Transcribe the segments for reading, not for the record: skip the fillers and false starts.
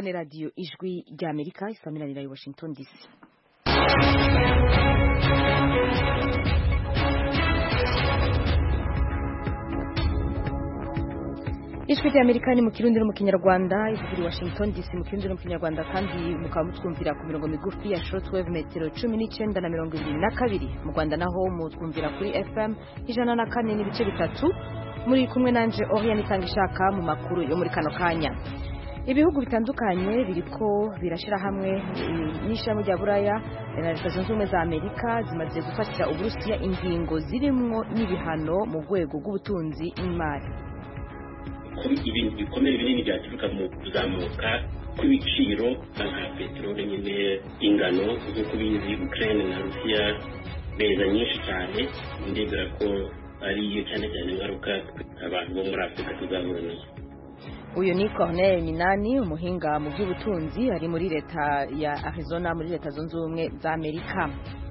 murumva ni radiyo ijwi ry'Amerika isaminanira i Washington DC. Ijwi ry'Amerika ni mu Kirundi no mu Kinyarwanda, ijwi Washington DC mu Kirundi no mu Kinyarwanda, kandi mukaba mutwumvira ku mirongo migufi ya shortwave metero 19 na 22. Mu Rwanda naho mutwumvira kuri FM 104 n'ibice bitatu. Muri kumwe nanje Oriane Tangishaka mu makuru yo muri kano kanya. Ibihugu bitandukanye biriko birashira hamwe n'ishami rya Buraya na Leta Zunze Ubumwe za Amerika zimaze gufatira Uburusiya ingingo zirimwo n'ibihano mu rwego rw'ubutunzi n'imari. Kuri ibintu bikomeye binini byaturuka mu kuzamuka kw'ibiciro nka peteroli nyine, ingano zo kubizi Ukraine na Russia beza nyinshi cyane, ndizera ko ari cyane ingaruka abantu bo muri Afurika tuzahura nazo. Uyu ni Corneille Minani, umuhinga mu by'ubutunzi ari muri leta ya Arizona muri Leta Zunze Ubumwe za Amerika.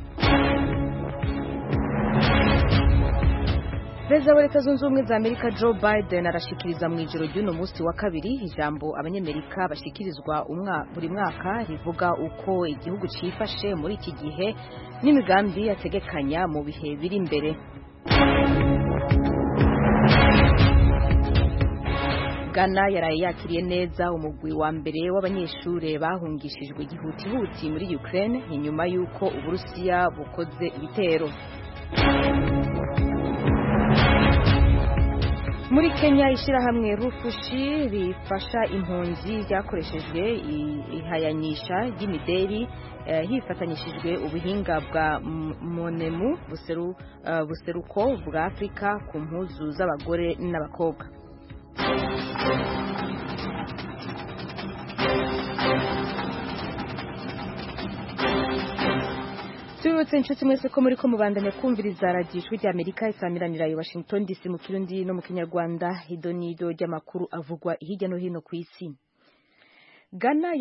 Perezida wa Leta Zunze Ubumwe za Amerika Joe Biden arashikiriza mu ijoro ry'uno munsi wa kabiri ijambo abanyamerika bashikirizwa buri mwaka rivuga uko igihugu cifashe muri iki gihe n'imigambi yategekanya mu bihe biri imbere. Ghana yaraye yakiriye neza umugwi wa mbere w'abanyeshure bahungishijwe gihutihuti muri Ukraine inyuma y'uko Uburusiya bukoze ibitero. Muri Kenya ishirahamwe Rufushi rifasha impunzi ryakoreshejwe ihayanyisha ry'imideri hifatanyishijwe ubuhinga bwa Monemu buseruko bwa Afrika ku mpuzu z'abagore n'abakobwa. Turutse inshuti mwese ko muri ko mubandanya kumviriza radiyo ijwi ry'Amerika isamiranira i Washington DC mu Kirundi no mu Kinyarwanda, idonido ry'amakuru avugwa hirya no hino ku isi. Ghana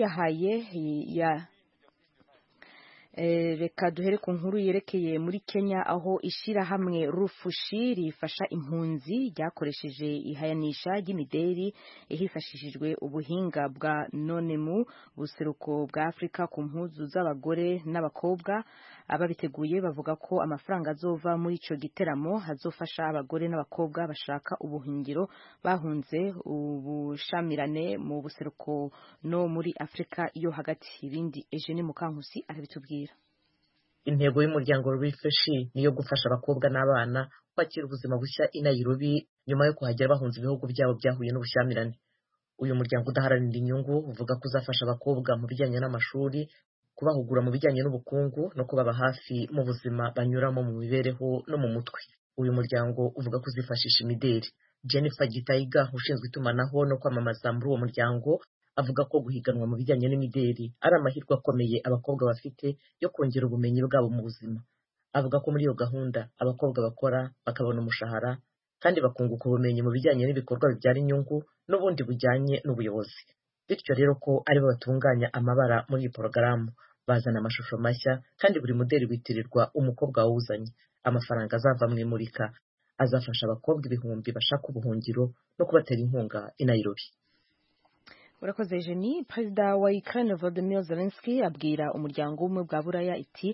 reka duhere ku nkuru yerekeye muri Kenya, aho ishirahamwe Rufushi rifasha impunzi ryakoresheje ihayanisha ry'imideri hifashishijwe ubuhinga bwa nonemu buseruko bwa Afrika ku mpuzu z'abagore n'abakobwa. Ababiteguye bavuga ko amafaranga azova muri ico giteramo hazofasha abagore n'abakobwa bashaka ubuhungiro bahunze ubushamirane mu buseruko no muri Afrika yo hagati. Ibindi Eugene Mukankusi arabitubwira. Intego y'umuryango Rufushi niyo gufasha abakobwa n'abana kwakira ubuzima bushya i Nairobi nyuma yo kuhagera bahunze ibihugu byabo byahuye n'ubushamirane. Uyu muryango udaharanira inyungu uvuga ko uzafasha abakobwa mu bijyanye n'amashuri, kubahugura mu bijyanye n'ubukungu no kubaba hafi mu buzima banyuramo mu mibereho no mu mutwe. Uyu muryango uvuga ko uzifashisha imideri. Jennifer Gitaiga ushinzwe itumanaho no kwamamaza muri uwo muryango avuga ko guhiganwa mu bijyanye n'imideri ari amahirwe akomeye abakobwa bafite yo kongera ubumenyi bwabo mu buzima. Avuga ko muri iyo gahunda abakobwa bakora bakabona umushahara kandi bakunguka ubumenyi mu bijyanye n'ibikorwa bibyara inyungu n'ubundi bujyanye n'ubuyobozi. Bityo rero ko aribo batunganya amabara muri iyi porogaramu, bazana amashusho mashya kandi buri muderi witirirwa umukobwa wawuzanye. Amafaranga azava mu imurika azafasha abakobwa ibihumbi bashaka ubuhungiro no kubatera inkunga i Nairobi. Urakoze Jenny. Perezida wa Ukraine Volodymyr Zelensky abwira umuryango w'ubumwe bwa Buraya iti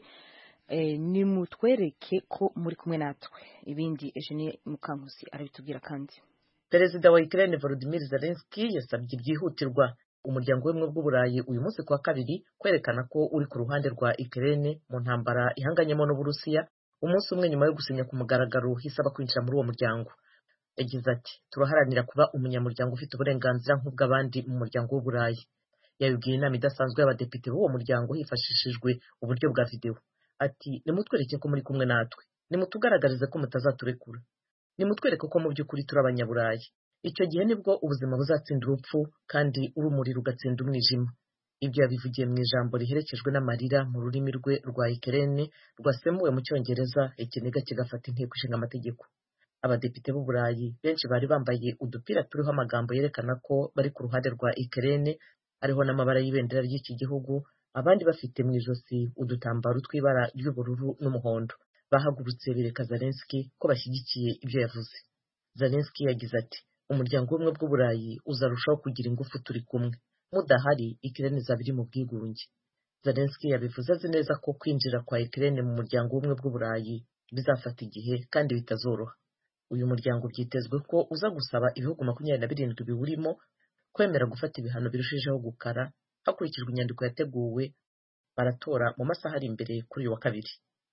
nimutwereke ko muri kumwe natwe. Ibindi Eugene Mukankusi arabitubwira kandi. Perezida wa Ukraine Volodymyr Zelensky yasabye byihutirwa umuryango w'ubumwe bw'Uburayi uyu munsi kuwa kabiri kwerekana ko uri ku ruhande rwa Ukraine mu ntambara ihanganyemo n'Uburusiya, umunsi umwe nyuma yo gusinya ku mugaragaro hisaba kwinjira muri uwo muryango. Yagize ati turaharanira kuba umunyamuryango ufite uburenganzira nk'ubw'abandi mu muryango w'Uburayi. Yabibwiye inama idasanzwe y'abadepite b'uwo muryango hifashishijwe uburyo bwa videwo. Ati nimutwereke ko muri kumwe natwe, nimutugaragarize ko mutazaturekura, nimutwereke ko mu by'ukuri turi abanyaburayi. Icyo gihe nibwo ubuzima buzatsinda urupfu kandi urumuri rugatsinda umwijima. Ibyo yabivugiye mu ijambo riherekejwe n'amarira mu rurimi rwe rwa Ukraine rwasemuwe mu Cyongereza, ikiniga kigafata inteko ishinga amategeko. Abadepite b'Uburayi benshi bari bambaye udupira turiho amagambo yerekana ko bari ku ruhande rwa Ukraine, ariho n'amabara y'ibendera ry'iki gihugu, abandi bafite mu ijosi udutambaro tw'ibara ry'ubururu n'umuhondo. Bahagurutse bereka Zelensky ko bashyigikiye ibyo yavuze. Zelensky yagize ati umuryango w'ubumwe bw'Uburayi uzarushaho kugira ingufu turi kumwe. mudahari Ukraine izaba iri mu bwigunge. Zelensky yabivuze azi neza ko kwinjira kwa Ukraine mu muryango w'ubumwe bw'uburayi bizafata igihe kandi bitazoroha. Uyu muryango byitezwe ko uza gusaba ibihugu 27 biwurimo kwemera gufata ibihano birushijeho gukara hakurikijwe inyandiko yateguwe. Baratora mu masaha ari imbere kuri uyu wa kabiri.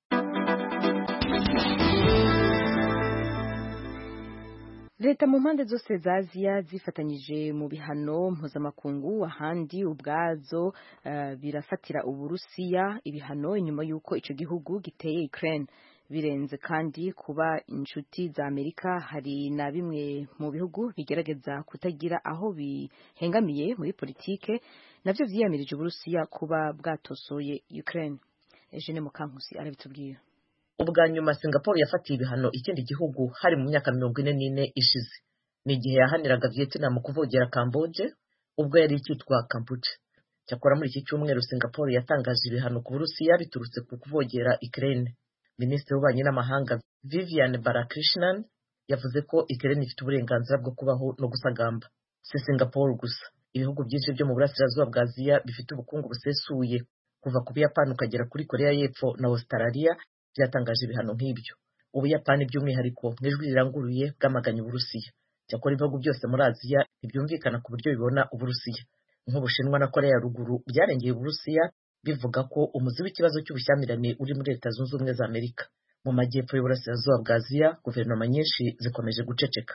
Leta mu mpande zose za Aziya zifatanyije mu bihano mpuzamakungu ahandi ubwazo birafatira Uburusiya ibihano inyuma y'uko ico gihugu giteye Ukraine. Birenze kandi kuba inshuti za Amerika, hari na bimwe mu bihugu bigerageza kutagira aho bihengamiye muri politike navyo vyiyamirije Uburusiya kuba bwatosoye Ukraine. Eugene Mukankusi arabitubwira. Ubwa nyuma Singapore yafatiye ibihano ikindi gihugu hari mu myaka 44 ishize. Ni igihe yahaniraga Vietnam kuvogera Cambodia ubwo yari ikitwa Cambodia. Cyakora muri iki cyumweru Singapore yatangaje ibihano ku Burusiya biturutse ku kuvogera Ukraine. Minisitiri w'ububanyi n'amahanga Vivian Balakrishnan yavuze ko Ukraine ifite uburenganzira bwo kubaho no gusagamba. Si Singapore gusa, ibihugu byinshi byo mu burasirazuba bwa Aziya bifite ubukungu busesuye kuva ku Buyapani ukagera kuri Korea y'Epfo na Australia byatangaje ibihano nk'ibyo. Ubuyapani by'umwihariko n'ijwi riranguruye bwamaganye Uburusiya. Cyakora ibihugu byose muri Aziya ntibyumvikana ku buryo bibona Uburusiya. Nk'Ubushinwa na Korea ya ruguru byarengeye Uburusiya bivuga ko umuzi w'ikibazo cy'ubushyamirane uri muri Leta Zunze Ubumwe za Amerika. Mu majyepfo y'uburasirazuba bwa Aziya guverinoma nyinshi zikomeje guceceka.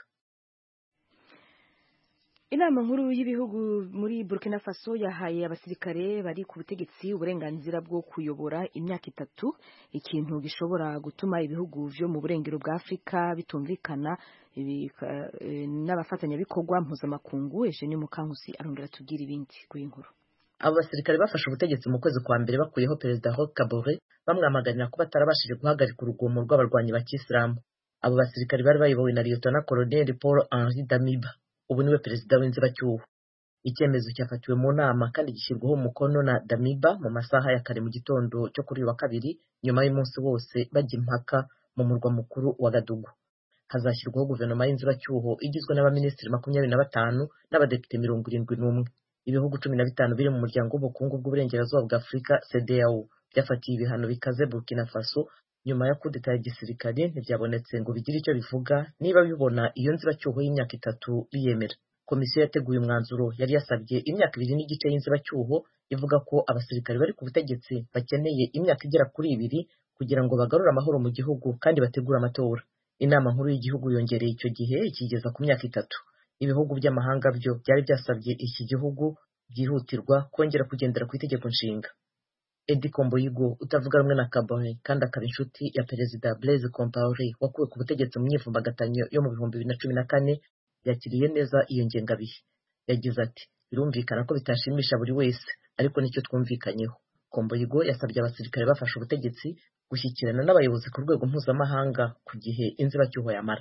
Inama nkuru y'ibihugu muri Burkina Faso yahaye abasirikare bari ku butegetsi uburenganzira bwo kuyobora imyaka 3, ikintu gishobora gutuma ibihugu vyo mu burengero bwa Afrika bitumvikana n'abafatanyabikorwa mpuzamakungu. Eugene Mukankusi arongera tugira ibindi kuri inkuru. Abo basirikare bafashe ubutegetsi mu kwezi kwa mbere bakuyeho Perezida Roch Kabore bamwamaganira ko batarabashije guhagarika urugomo rw'abarwanyi ba Kisilamu. Abo basirikare bari bayobowe na Lieutenant Colonel Paul Henri Damiba, ubu niwe perezida w'inzibacyuho. Icyemezo cyafatiwe mu nama kandi gishyirwaho umukono na Damiba mu masaha ya kare mu gitondo cyo kuri uyu wa kabiri, nyuma y'umunsi wose bajya impaka mu murwa mukuru wa Gadugu. Hazashyirwaho guverinoma y'inzibacyuho igizwe n'abaminisitiri 25 n'abadepite 71. Ibihugu 15 biri mu muryango w'ubukungu bw'uburengerazuba bwa Afurika CEDEAO byafatiye ibihano bikaze Burkina Faso nyuma ya kudeta ya gisirikare. Ntibyabonetse ngo bigire icyo bivuga niba bibona iyo nzibacyuho y'imyaka 3 biyemera. Komisiyo yateguye umwanzuro yari yasabye imyaka 2 n'igice y'inzibacyuho ivuga ko abasirikare bari ku butegetsi bakeneye imyaka igera kuri 2 kugira ngo bagarure amahoro mu gihugu kandi bategure amatora. Inama nkuru y'igihugu yongereye icyo gihe ikigeza ku myaka 3. Ibihugu by'amahanga byo byari byasabye iki gihugu byihutirwa kongera kugendera ku itegeko nshinga. Edi Komboyigo utavuga rumwe na Kabore kandi akaba inshuti ya Perezida Blaise Compaoré wakuwe ku butegetsi mu myivumbagatanyo yo mu 2014 yakiriye neza iyo ngengabihe. Yagize ati birumvikana ko bitashimisha buri wese ariko nicyo twumvikanyeho. Komboyigo yasabye abasirikare bafashe ubutegetsi gushyikirana n'abayobozi ku rwego mpuzamahanga ku gihe inzibacyuho yamara.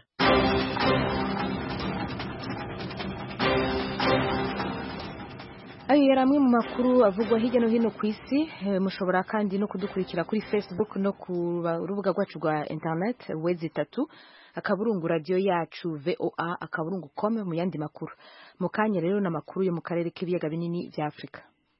Ayo yari amwe mu makuru avugwa hirya no hino ku isi. Mushobora kandi no kudukurikira kuri Facebook no ku rubuga rwacu rwa internet wezi3 akaburungu radio yacu VOA akaburungu.com mu yandi makuru. Mu kanya rero n'amakuru yo mu karere k'ibiyaga binini vya Afrika.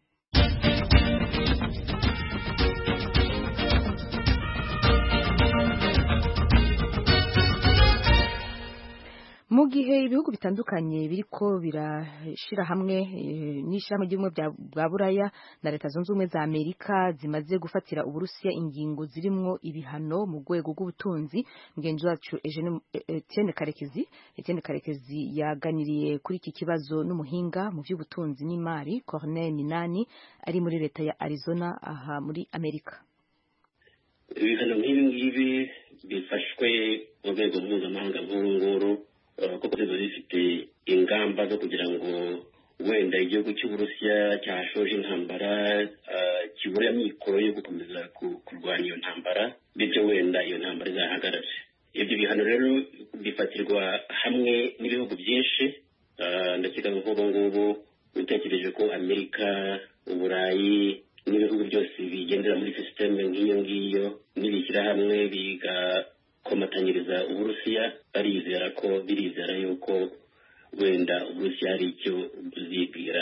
Mu gihe ibihugu bitandukanye biriko birashira hamwe n'ishirahamwe ry'ubumwe bwa Buraya na Leta Zunze Ubumwe za Amerika zimaze gufatira Uburusiya ingingo zirimwo ibihano mu rwego rw'ubutunzi, mugenzi wacu Etienne Karekezi yaganiriye kuri iki kibazo n'umuhinga mu by'ubutunzi n'imari Corneille Minani ari muri Leta ya Arizona aha muri Amerika. Ibihano nk'ibi bifashwe mu rwego mpuzamahanga nk'uru kuko ziba zifite ingamba zo kugira ngo wenda igihugu cy'Uburusiya cyashoje intambara kibura amikoro yo gukomeza kurwanya iyo ntambara, bityo wenda iyo ntambara izahagarare. Ibyo bihano rero bifatirwa hamwe n'ibihugu byinshi, ndakeka nk'ubu ngubu utekereje ko Amerika, Uburayi n'ibihugu byose bigendera muri sisiteme nk'iyo ngiyo nibishyira hamwe bigakomatanyiriza Uburusiya, birizera yuko wenda uburusiya hari icyo buzibwira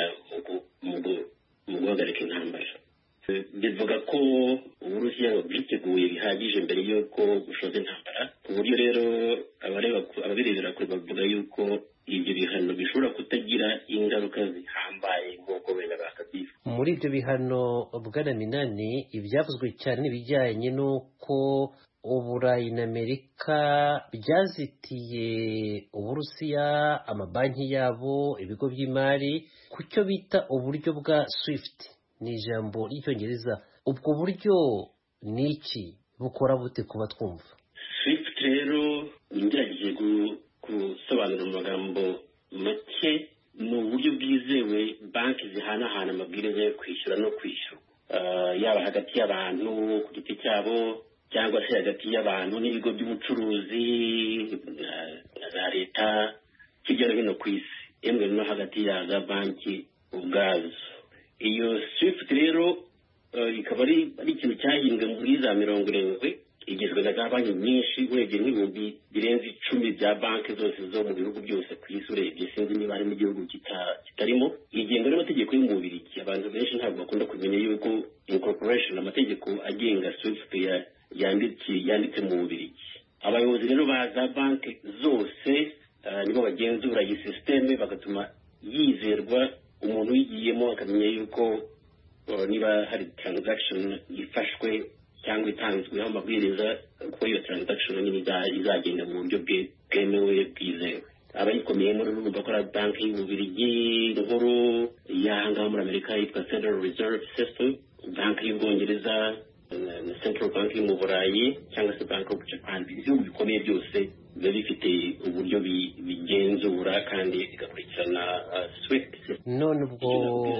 mu guhagarika intambara. bivuga ko uburusiya bwiteguye bihagije mbere y'uko bushoza intambara, ku buryo rero ababirebera kure bavuga yuko ibyo bihano bishobora kutagira ingaruka zihambaye nk'uko wenda bakabyifuza. Muri ibyo bihano bwana Minani, ibyavuzwe cyane n'ibijyanye n'uko Uburayi na Amerika byazitiye Uburusiya amabanki yabo, ibigo by'imari, ku cyo bita uburyo bwa SWIFT, ni ijambo ry'icyongereza. Ubwo buryo ni iki, bukora bute kuba twumva? SWIFT rero ngerageje gusobanura mu magambo make, ni uburyo bwizewe banki zihanahana amabwiriza yo kwishyura no kwishyura, yaba hagati y'abantu ku giti cyabo cyangwa se hagati y'abantu n'ibigo by'ubucuruzi na za leta hirya no hino ku isi, yemwe no hagati ya za banki ubwazo. Iyo SWIFT rero ikaba ari ikintu cyahimbwe muri za 70, igizwe na za banki nyinshi, urebye n'ibihumbi birenze 10 bya banki zose zo mu bihugu byose ku isi, urebye sinzi niba harimo igihugu kitarimo. Igengwa n'amategeko y'umubirigi. Abantu benshi ntabwo bakunda kumenya yuko incorporation, amategeko agenga SWIFT yanditse mu Bubiligi. Abayobozi rero ba za banki zose nibo bagenzura iyi systeme, bagatuma yizerwa, umuntu uyigiyemo akamenya yuko niba hari transaction ifashwe cyangwa itanzweho amabwiriza ko iyo transaction nyine izagenda mu buryo bwemewe bwizewe. Abayikomeyemo rero urumva ko ari banki y'Ububiligi nkuru, iyahangaha muri Amerika yitwa Federal Reserve System, banki y'Ubwongereza na Central Bank mu Burayi cyangwa se Bank of Japan. Ibihugu bikomeye byose biba bifite uburyo bigenzura kandi bigakurikirana SWIFT. None ubwo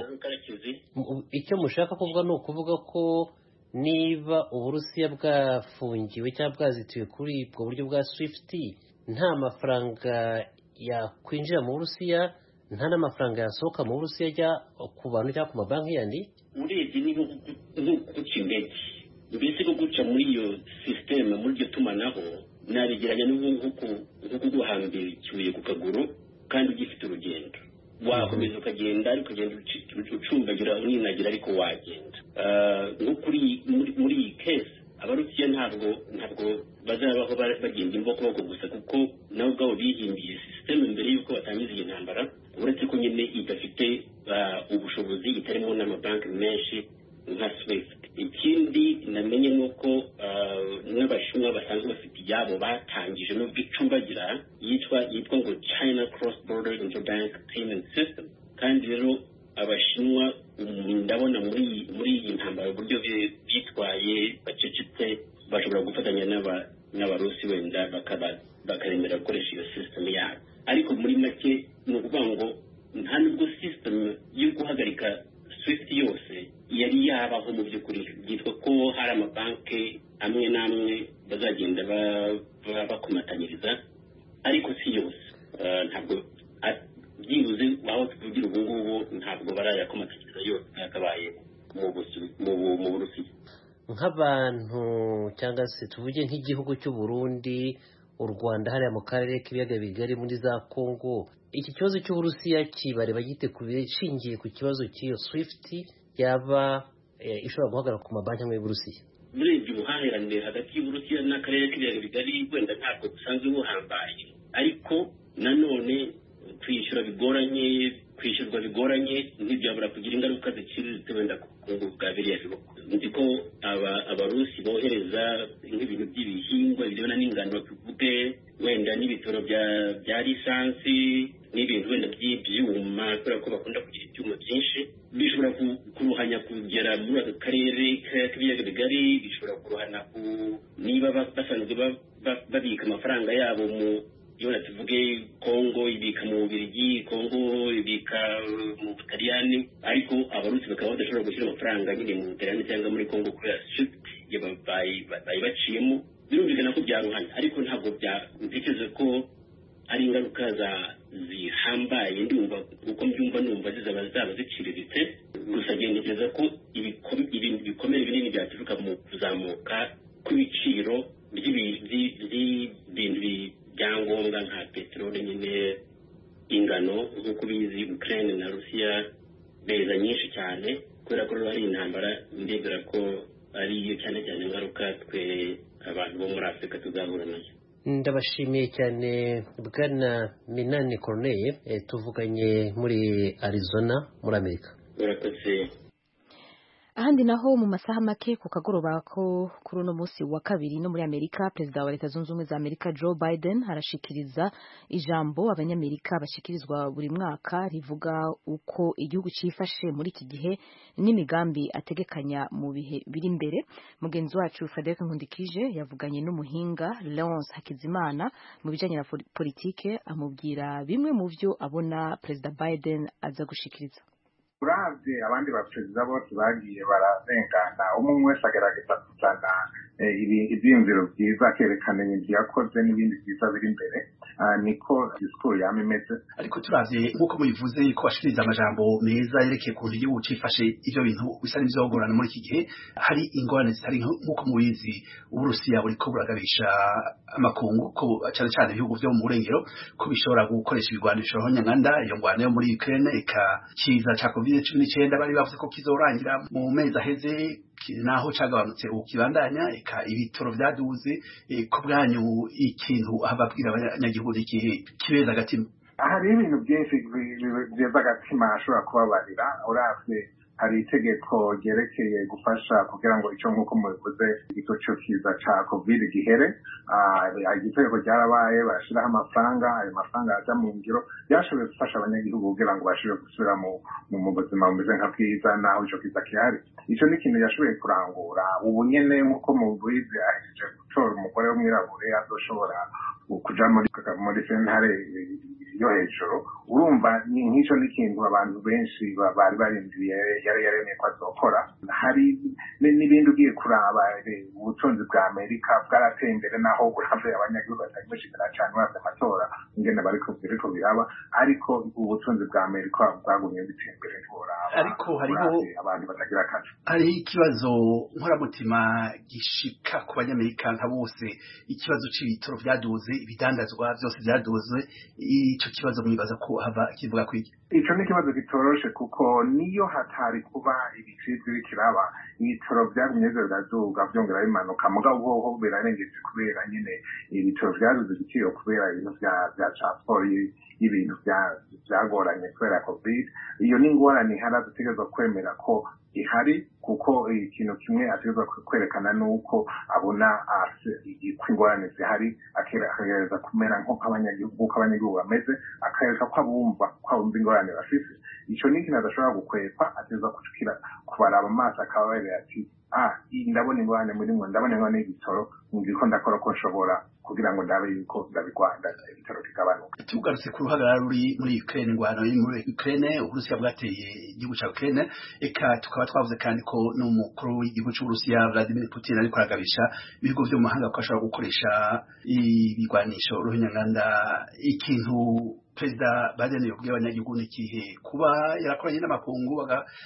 icyo mushaka kuvuga ni ukuvuga ko niba Uburusiya bwafungiwe cyangwa bwazitiwe kuri ubwo buryo bwa SWIFT, nta mafaranga yakwinjira mu Burusiya, nta n'amafaranga yasohoka mu Burusiya ajya ku bantu cyangwa ku mabanki yandi. Urebye ni guca indege, mbese ko guca muri iyo systeme, muri iryo tumanaho, nabigeranya nk'uko guhambira ikibuye ku kaguru kandi ugifite urugendo. Wakomeza ukagenda ariko ugenda ucumbagira uninagira ariko wagenda. Nko muri iyi case Abarusiya ntabwo bazabaho bagenda imbokoboko gusa, kuko nabo ubwabo bihimbiye systeme mbere y'uko batangiza iyi ntambara, uretse ko nyine idafite ubushobozi, itarimo n'amabanki menshi nka SWIFT. Ikindi namenye ni uko n'Abashinwa basanzwe bafite iyabo batangije n'ubwo icumbagira yitwa ngo China Cross Border Interbank Payment System. Kandi rero Abashinwa ndabona muri iyi ntambara uburyo bitwaye bacecetse, bashobora gufatanya n'Abarusi wenda bakaremera gukoresha iyo system yabo. Ariko muri make ni ukuvuga ngo nta nubwo system yo guhagarika SWIFT yose yari yabaho mu by'ukuri. Byitwa ko hari amabanki amwe n'amwe bazagenda bakomatanyiriza, ariko si yose. Ntabwo byibuze aho tuvugira ubu ngubu ntabwo barayakomatanyiriza yose yakabaye mu Burusiya. Nk'abantu cyangwa se tuvuge nk'igihugu cy'u Burundi, u Rwanda, hariya mu karere k'ibiyaga bigari muri za Kongo, iki kibazo cy'Uburusiya kibareba gite ku bishingiye ku kibazo cy'iyo SWIFT yaba ishobora guhagarara ku mabanki amwe y'Uburusiya? Muri ibyo buhahirane hagati y'Uburusiya n'akarere k'ibiyaga bigari wenda ntabwo busanzwe buhambaye, ariko nanone kwishyurwa bigoranye ntibyabura kugira ingaruka ziciriritse wenda ku bukungu bwa biriya bihugu. Nzi ko Abarusi bohereza nk'ibintu by'ibihingwa birebana n'ingano, tuvuge wenda n'ibitoro bya lisansi n'ibintu wenda by'ibyuma, kubera ko bakunda kugira ibyuma byinshi, bishobora kuruhanya kugera muri aka karere k'ibiyaga bigari. Bishobora kuruhana niba basanzwe babika amafaranga yabo iyo tuvuge Kongo ibika mu Bubiligi, Kongo ibika mu Butaliyani, ariko Abarusi bakaba badashobora gushyira amafaranga nyine mu Butaliyani cyangwa muri Kongo kubera SWIFT bayibaciyemo. Birumvikana ko byaruhanya, ariko ntabwo ntekereza ko ari ingaruka zihambaye. Ndumva uko mbyumva numva zaba ziciriritse, gusa ntekereza ko ibintu bikomeye binini byaturuka mu kuzamuka kw'ibiciro by'ibintu byangombwa nka peteroli, nyine ingano, nk'uko ubizi Ukraine na Rusiya beza nyinshi cyane kubera ko hari intambara ndebera ko ariyo cyane cyane ingaruka twe abantu bo muri Afurika tuzahura nayo. Ndabashimiye cyane Bwana Minani Corneille, tuvuganye muri Arizona muri Amerika. Murakoze. Ahandi naho mu masaha make ku kagoroba ko kuri uno munsi wa kabiri no muri Amerika, perezida wa Leta Zunze Ubumwe za Amerika Joe Biden arashikiriza ijambo abanyamerika bashikirizwa buri mwaka rivuga uko igihugu cifashe muri iki gihe n'imigambi ategekanya mu bihe biri imbere. Mugenzi wacu Frederic Nkundikije yavuganye n'umuhinga Leonce Hakizimana mu bijanye na politike, amubwira bimwe mu vyo abona perezida Biden aza gushikiriza. uravye abandi baperezida bose bagiye bararengana umwe wese agerageza kuzana ivyiyumviro vyiza akerekana ibintu yakoze n'ibindi vyiza biri imbere, niko disikuru yama imeze. Ariko turavye nk'uko mubivuze ko bashikiriza amajambo meza yerekeye ukuntu igihugu cifashe, ivyo bintu bisa n'ivyogorana muri iki gihe. Hari ingorane zitari nk'uko mubizi, Uburusiya buriko buragabisha amakungu ko cane cane ibihugu vyo mu burengero ko bishobora gukoresha ibigwanisho nk'onyanganda. Iyo ngwano yo muri Ukraine eka kiza ca COVID-19 bari bavuze ko kizorangira mu mezi aheze, naho cagabanutse ukibandanya, eka ibitoro vyaduze. Ku bwanyu ikintu ababwira abanyagihugu ikihe kibeza agatima? Hari ibintu byinshi byeza agatima ashobora kubabarira. Uravye hari itegeko ryerekeye gufasha kugira ngo ico nk'uko mubivuze igico kiza ca COVID gihere. Itegeko ryarabaye, barashiraho amafaranga, ayo mafaranga aja mu ngiro, byashoboye gufasha abanyagihugu kugira ngo bashobore gusubira mu buzima bumeze nka bwiza naho ico kiza kihari. Ico ni ikintu yashoboye kurangura. Ubu nyene nk'uko mubizi ahejeje gutora umugore w'umwirabure azoshobora kuja muri sentare yo hejuru. Urumva nk'ico n'ikintu abantu benshi bari barindiriye yari yaremeye ko azokora. Hari n'ibindi ugiye kuraba, ubutunzi bwa Amerika bwarateye imbere, naho uravye abanyagihugu batari bashikira cane bafite amatora ingene biriko biraba, ariko ubutunzi bwa Amerika bwagumye biteye imbere ntiworaba. Ariko hariho abantu batagira akazi. Hari ikibazo nkoramutima gishika ku banyamerika nka bose, ikibazo c'ibitoro vyaduze, ibidandazwa vyose vyaduze. Ico kibazo mwibaza ko hava kivuga kwiki? Ico ni ikibazo kitoroshe, kuko niyo hatari kuba ibicibwa bikiraba, ibitoro vyagumye biraduga vyongera bimanuka, mugabo hoho birarengeje kubera nyine ibitoro vyaduze igiciro kubera ibintu vya transport y'ibintu vyagoranye kubera COVID. Iyo ni ingorane ihari dutegerezwa kwemera ko ihari, kuko ikintu kimwe ategerezwa kwerekana nuko abona ko ingorane zihari, akagereza kumera nk'abanyagihugu bameze, akareka ko abumva ingorane bafise. Ico ni ikintu adashobora gukwepa, ategerezwa kubaraba amaso akababarira ati ndabona ingorane murimwo, ndabona ingorane y'ibitoro, ngiriko ndakora ko nshobora kugira ngo ndabe yuko ndabigwanda ibitaro kigabanuka. Tugarutse ku ruhagarara ruri muri Ukraine, ingwano iri muri Ukraine, Uburusiya bwateye igihugu ca Ukraine, eka tukaba twavuze kandi ko n'umukuru w'igihugu c'Uburusiya Vladimir Putin ariko aragabisha ibihugu vyo mu mahanga ko ashobora gukoresha ibigwanisho ruhinyanganda. Ikintu Perezida Biden yobwiye abanyagihugu n'ikihe? Kuba yarakoranye n'amakungu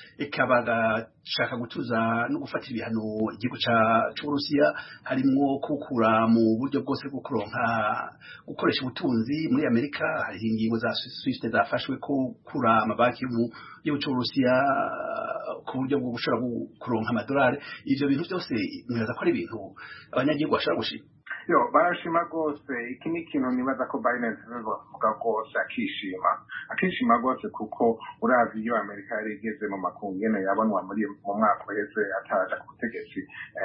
bagashaka gutuza no gufata ibihano igihugu c'Uburusiya, harimwo kukura mu buryo bwose bwo kuronka gukoresha ubutunzi muri Amerika. Hari ingingo za Swift zafashwe ko kura amabanki mu gihugu c'Uburusiya ku buryo bwo gushobora kuronka amadolari. Ivyo bintu byose mwibaza ko ari ibintu abanyagihugu bashobora gushika? Barashima rwose. Iki ni ikintu nibaza ko Biden avuga rwose akishima rwose, kuko uravye iyo Amerika yari igeze mu makungu nyene yabonwa mu mwaka uheze ataraja ku butegetsi,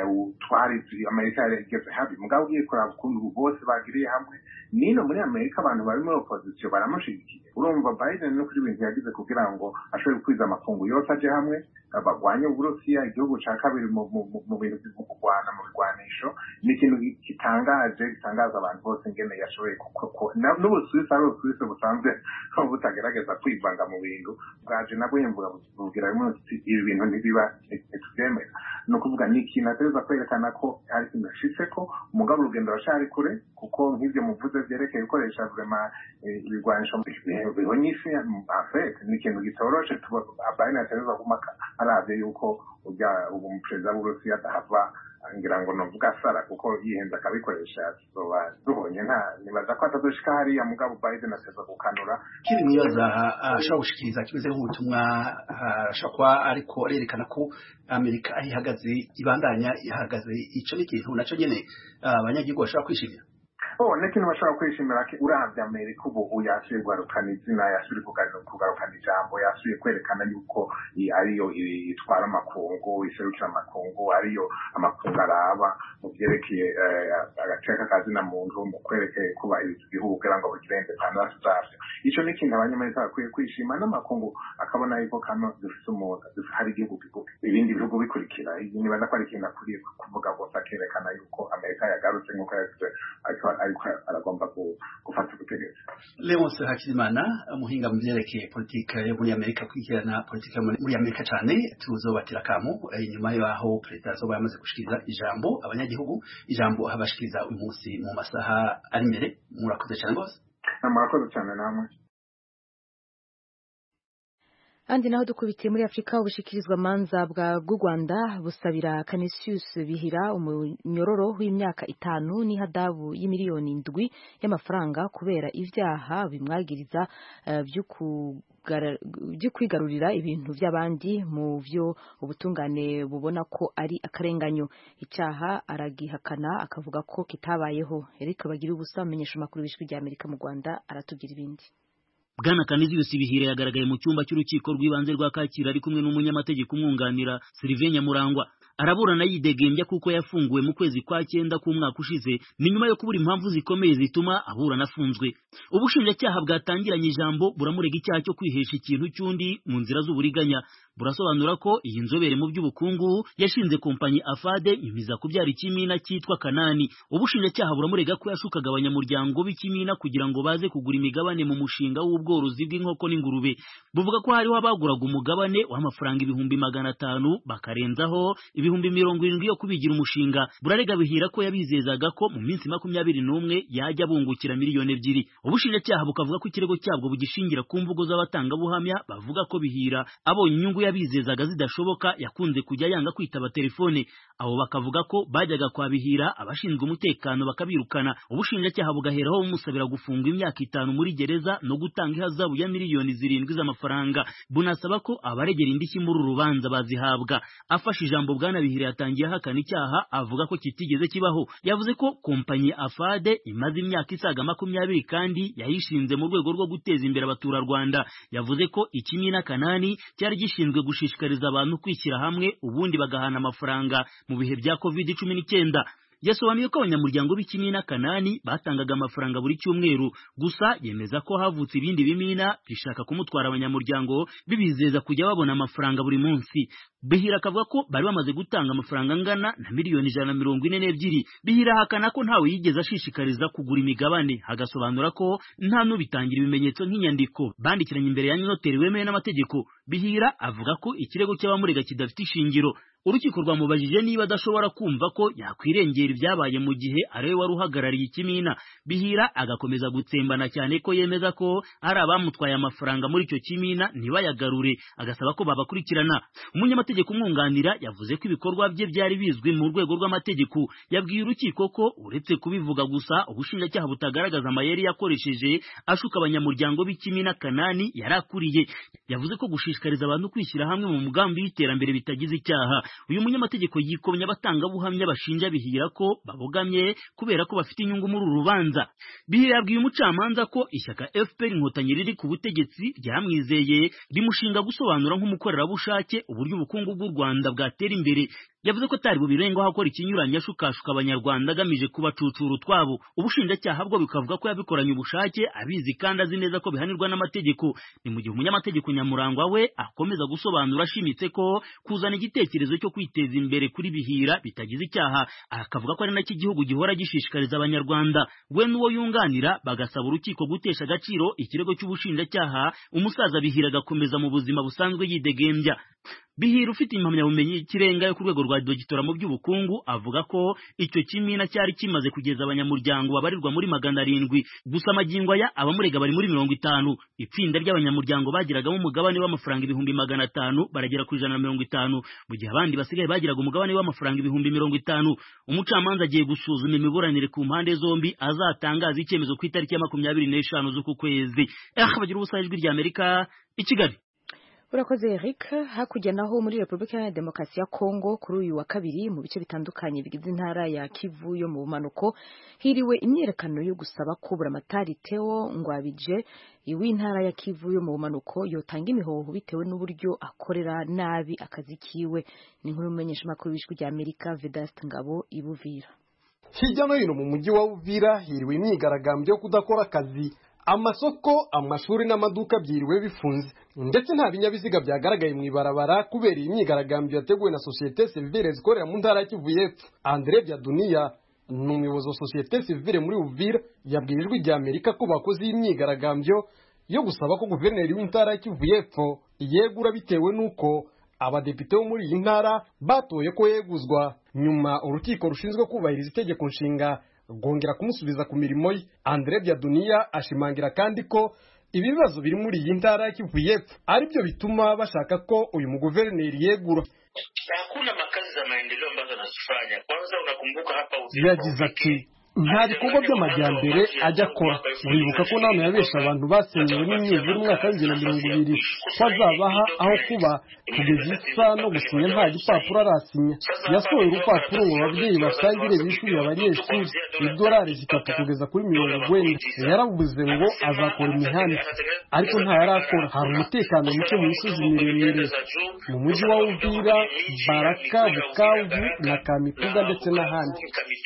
Amerika yari igeze habi. Mugabo ugiye kuraba ukuntu bose bagiriye hamwe, nino muri Amerika abantu bari muri opposition baramushigikiye. Urumva Biden no kuri ibintu yagize kugira ngo ashobore gukwiza amakungu yose aje hamwe bagwanye Uburusiya, igihugu ca kabiri mu bintu vyo kurwana mu bigwanisho. Ni ikintu gitangaza abantu bose ingene yashoboye n'Ubusuwisi ari Ubusuwisi busanzwe butagerageza kwivanga mu bintu bwaje nabwo yemvuga bugira ibi bintu ntibiba ntituvyemera. Ni ukuvuga ni ikintu ategerezwa kwerekana ko hari ikintu yashitseko, umugabo urugendo rashari kure, kuko nk'ivyo muvuze vyerekeye gukoresha vraiment ibigwanisho bihonye isi. Ni ikintu gitoroshe. Biden ategerezwa aravye yuko ubu umuperezida w'Uburusiya adahava ngira ngo novuga sara kuko yihenza akabikoresha tuzoba duhonye nibaza ko atazoshika hariya mugabo Biden ateza gukanura kiri mwibaza ashobora gushikiriza kimeze nk'ubutumwa ashobora kuba ariko arerekana ko Amerika ihagaze ibandanya ihagaze ico n'ikintu naco nyene abanyagihugu bashobora kwishimira n'ikintu bashobora kwishimira uravye Amerika ubu yasubiye kugarukana izina yasubiye kugarukana ijambo yasubiye kwerekana yuko ariyo itwara amakungu iserukira amakungu ariyo amakungu araba mu vyerekeye agateka kazina muntu mu kwerekeye kuba igihugu kugira ngo bigire independence zavyo ico ni ikintu abanyamerika bakwiye kwishima n'amakungu akabona yuko kano dufise umuntu hari igihugu ibindi bihugu bikurikira nibaza ko ari ikintu akwiye kuvuga bose akerekana yuko Amerika yagarutse nk'uko yavuze ariko aragomba gufata ubutegetsi. Leonce Hakizimana umuhinga mu vyerekeye politika yo muri Amerika kwikirana politika muri Amerika cyane tuzobatira kamu inyuma yaho perezida azoba yamaze gushikiriza ijambo abanyagihugu ijambo habashikiriza uyu munsi mu masaha ari imbere murakoze cyane gose. Murakoze cyane namwe. Andi naho dukubitiye muri Afrika ubushikirizwa manza bw'u Rwanda busabira Canisius Bihira umunyororo w'imyaka 5 n'ihadabu y'imiliyoni 7 y'amafaranga kubera ivyaha bimwagiriza by'ukwigarurira ibintu by'abandi mu vyo ubutungane bubona ko ari akarenganyo. Icaha aragihakana akavuga ko kitabayeho. Eric Bagira ubusa amenyesha makuru bishwe rya Amerika mu Rwanda aratugira ibindi. Bwana Canisius Bihira yagaragaye mu cyumba cy'urukiko rw'ibanze rwa Kacyiru ari kumwe n'umunyamategeko umwunganira Sylvain Nyamurangwa. Araburana yidegembya kuko yafunguwe mu kwezi kwa 9 k'umwaka ushize ni nyuma yo kubura impamvu zikomeye zituma aburana afunzwe. Ubushinjacyaha bwatangiranye ijambo buramurega icyaha cyo kwihesha ikintu cy'undi mu nzira z'uburiganya. Burasobanura ko iyi nzobere mu by'ubukungu yashinze kompanyi Afade imiza kubyara ikimina cyitwa Kanani. Ubushinjacyaha buramurega ko yashukaga abanyamuryango b'ikimina kugira ngo baze kugura imigabane mu mushinga w'ubworozi bw'inkoko n'ingurube. Buvuga ko hariho abaguraga umugabane w'amafaranga 500,000 bakarenzaho 70,000 yo kubigira umushinga. Burarega Bihira ko yabizezaga ko mu minsi 21 yajya bungukira miliyoni 2. Ubushinjacyaha bukavuga ko ikirego cyabwo bugishingira ku mvugo z'abatanga buhamya bavuga ko Bihira abonye inyungu yabizezaga zidashoboka yakunze kujya yanga kwitaba telefone. Abo bakavuga ko bajyaga kwa Bihira abashinzwe umutekano bakabirukana. Ubushinjacyaha bugaheraho bumusabira gufungwa imyaka 5 muri gereza no gutanga ihazabu ya miliyoni 7 z'amafaranga. Bunasaba ko abaregera indishyi muri urubanza bazihabwa. Afashe ijambo Bwana Bihira yatangiye ahakana icyaha avuga ko kitigeze kibaho. Yavuze ko kompanyi Afade imaze imyaka isaga 20 kandi yayishinze mu rwego rwo guteza imbere abaturarwanda. Yavuze ko ikimina Kanani cyari gishinzwe gushishikariza abantu kwishyira hamwe ubundi bagahana amafaranga mu bihe bya COVID-19. Yasobanuye ko abanyamuryango b'ikimina Kanani batangaga amafaranga buri cyumweru, gusa yemeza ko havutse ibindi bimina bishaka kumutwara abanyamuryango bibizeza kujya babona amafaranga buri munsi. Bihira akavuga ko bari bamaze gutanga amafaranga angana na miliyoni 142. Bihira hakana ko ntawe yigeze ashishikariza kugura imigabane, hagasobanura ko nta nubitangira ibimenyetso nk'inyandiko bandikiranye imbere ya noteri wemewe n'amategeko. Bihira avuga ko ikirego cy'abamurega kidafite ishingiro. Urukiko rwamubajije niba adashobora kumva ko yakwirengera ibyabaye mu gihe ariwe wari uhagarariye ikimina. Bihira agakomeza gutsembana cyane ko yemeza ko ari abamutwaye amafaranga muri icyo kimina ntibayagarure, agasaba ko babakurikirana. Umunyamategeko umwunganira yavuze ko ibikorwa bye byari bizwi mu rwego rw'amategeko. Yabwiye urukiko ko uretse kubivuga gusa ubushinjacyaha butagaragaza amayeri yakoresheje ashuka abanyamuryango b'ikimina Kanani yarakuriye. Yavuze ko gushishikariza abantu kwishyira hamwe mu mugambi w'iterambere bitagize icyaha. Uyu munyamategeko yikomye abatanga buhamya bashinja Bihira ko babogamye kubera ko bafite inyungu muri uru rubanza. Bihira yabwiye umucamanza ko ishyaka FPR Inkotanyi riri ku butegetsi ryamwizeye rimushinga gusobanura nk'umukorerabushake uburyo ubukungu bw'u Rwanda bwatera imbere. Yavuze ko atari bubirengaho akora ikinyuranye ashukashuka abanyarwanda agamije kubacucura utwabo. Ubushinjacyaha bwo bikavuga ko yabikoranye ubushake abizi kandi azi neza ko bihanirwa n'amategeko. Ni mu gihe umunyamategeko Nyamurangwa we akomeza gusobanura ashimitse ko kuzana igitekerezo cyo kwiteza imbere kuri Bihira bitagize icyaha, akavuga ko ari nacyo igihugu gihora gishishikariza abanyarwanda. We n'uwo yunganira bagasaba urukiko gutesha agaciro ikirego cy'ubushinjacyaha, umusaza Bihira agakomeza mu buzima busanzwe yidegembya. Bihira ufite impamyabumenyi y'ikirenga yo ku rwego rwa dogitora mu by'ubukungu avuga ko icyo kimina cyari kimaze kugeza abanyamuryango babarirwa muri 700, gusa amagingo aya abamurega bari muri 50. Itsinda ry'abanyamuryango bagiragamo umugabane w'amafaranga 500 baragera ku 150, mu gihe abandi basigaye bagiraga umugabane w'amafaranga 50. Umucamanza agiye gusuzuma imiburanire ku mpande zombi azatangaza icyemezo ku itariki ya 25 z'uku kwezi. Bagira ubusa ijwi rya Amerika i Kigali. Urakoze Eric. Hakurya naho muri Repubulika ya Demokarasi ya Kongo kuri uyu wa kabiri mu bice bitandukanye bigize intara ya Kivu yo mu bumanuko hiriwe imyerekano yo gusaba ko Buramatari Theo Ngwabije w'intara ya Kivu yo mu bumanuko yotanga imihoho bitewe n'uburyo akorera nabi akazi kiwe. Ni nkuru y'umumenyesha makuru w'ijwi rya Amerika Vedaste Ngabo ibuvira. Hirya no hino mu mujyi wa Uvira hiriwe imyigaragambyo yo kudakora akazi. Amasoko, amashuri n'amaduka byiriwe bifunze, ndetse nta binyabiziga byagaragaye mu ibarabara kubera iyi myigaragambyo yateguwe na societe civile zikorera mu ntara ya Kivu y'Epfo. Andre Byaduniya ni umuyobozi wa societe civile muri Uvira yabwiye ijwi rya Amerika ko bakoze iyi myigaragambyo yo gusaba ko guverineri w'intara ya Kivu y'Epfo yegura bitewe n'uko abadepite bo muri iyi ntara batoye ko yeguzwa, nyuma urukiko rushinzwe kubahiriza itegeko nshinga gongera kumusubiza ku mirimo ye. Andre Byaduniya ashimangira kandi ko ibibazo biri muri iyi ntara ya Kivu y'Epfo ari byo bituma bashaka ko uyu muguverineri yegura. Hakuna makazi za maendeleo ambazo anazifanya. Kwanza unakumbuka hapa Uvira. Yagize ati nta bikorwa by'amajyambere ajya akora. Uribuka ko nawe yabesha abantu basenyewe n'imyuzure umwaka w'2020 ko azabaha aho kuba kugeza isa no gusinya nta gipapuro arasinya. Yasohoye urupapuro ngo ababyeyi basangire bishyurire abanyeshuri $3 kugeza kuri 90. Yaravuze ngo azakora imihanda ariko nta yarakora. Hari umutekano muke mu misozi miremire mu mujyi wa Uvira, Baraka, Bukavu na Kamituga ndetse n'ahandi.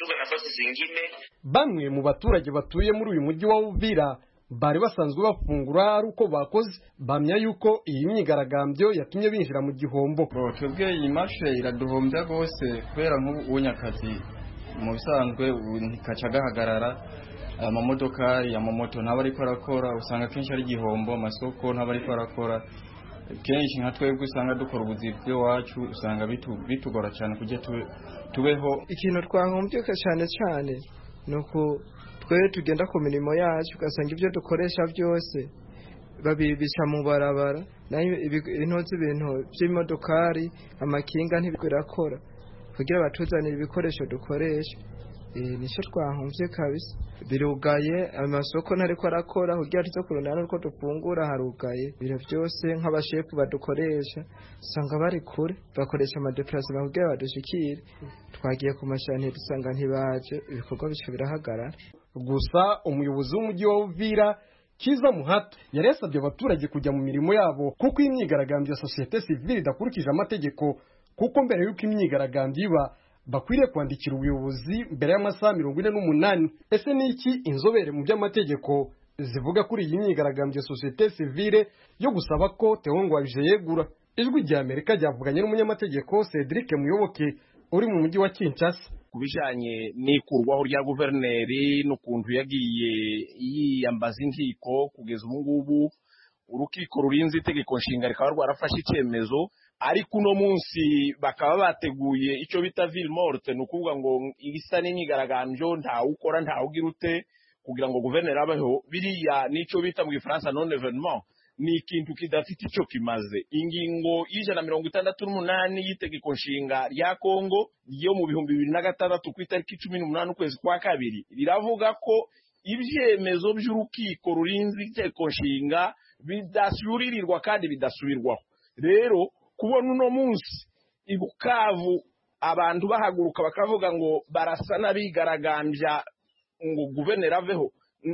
Bamwe mu baturage batuye muri uyu mujyi wa Uvira bari basanzwe bafungura ari uko bakoze, bamya yuko iyi myigaragambyo yatumye binjira mu gihombo. Twebwe iyi marshe iraduhombya rwose kubera nk'ubu ubunyakazi mu bisanzwe ntikaca gahagarara, amamodoka y'amamoto ntaba ariko arakora, usanga kenshi ari igihombo, amasoko ntaba ariko arakora. Kenshi nka twebwe usanga dukora ubuzi bw'iwacu usanga bitugora cyane kujya tubeho. Ikintu twahombye cyane cyane nuko twe tugenda ku mirimo yacu ugasanga ibyo dukoresha byose babibica mu barabara, nayo intozi ibintu by'imodokari amakinga ntibirakora kugira batuzanire ibikoresho dukoresha. Nicyo twahombye kabisa. Birugaye, amasoko ntariko arakora kugira tuzo kurondana uko dufungura harugaye. Biro byose nk'abashefu badukoresha usanga bari kure, bakoresha amadeplacement kugira badushikire. Twagiye ku mashani dusanga ntibaje, ibikorwa bice birahagarara. Gusa umuyobozi w'umujyi wa Uvira Kiza Muhato yari yasabye abaturage kujya mu mirimo yabo kuko imyigaragambyo ya societe civile idakurikije amategeko, kuko mbere y'uko imyigaragambyo iba bakwiriye kwandikira ubuyobozi mbere y'amasaha 48. Ese ni iki inzobere mu by'amategeko zivuga kuri iyi myigaragambyo ya societe civile yo gusaba ko Theo Ngwabije yegura? Ijwi rya Amerika ryavuganye n'umunyamategeko Cedric Muyoboke uri mu mujyi wa Kinshasa kubijanye n'ikurwaho rya guverineri n'ukuntu yagiye yiyambaza inkiko kugeza ubu ngubu. Urukiko rurinze itegeko nshinga rikaba rwarafashe icyemezo, ariko uno munsi bakaba bateguye icyo bita ville morte, ni ukuvuga ngo isa n'imyigaragambyo ntawukora ntawugira ute kugira ngo guverineri abeho. Biriya n'icyo bita mu Gifaransa non événement, ni ikintu kidafite icyo kimaze. Ingingo y'168 y'itegeko nshinga rya Kongo yo mu 2006 ku itariki 18 ukwezi kwa kabiri riravuga ko ibyemezo by'urukiko rurinze itegeko nshinga bidasubiririrwa kandi bidasubirwaho. Rero kubona uno munsi i Bukavu abantu bahaguruka bakavuga ngo barasa n'abigaragambya ngo guverineri aveho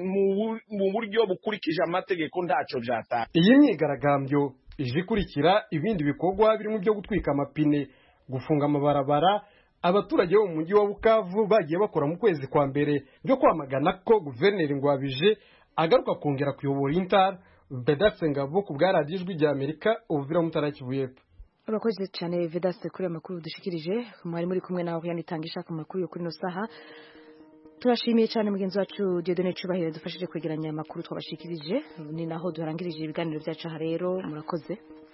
mu buryo bukurikije amategeko ntacyo byatanga. Iyi myigaragambyo ije ikurikira ibindi bikorwa birimo byo gutwika amapine, gufunga amabarabara. Abaturage bo mu mujyi wa Bukavu bagiye bakora mu kwezi kwa mbere byo kwamagana ko guverineri Ngwabije agaruka kongera kuyobora intara. Vedaste Ngabo ku bwa Radio Ijwi rya Amerika, Uvira mu ntara ya Kivu y'Epfo. Urakoze cyane Vedaste kuri amakuru dushikirije. Mwari muri kumwe nawe yanitangisha ku makuru yo kuri no saha. Turashimiye cyane mugenzi wacu Dieudonné Cyubahiro dufashije kwegeranya amakuru twabashikirije. Ni naho durangirije ibiganiro byacu rero, murakoze.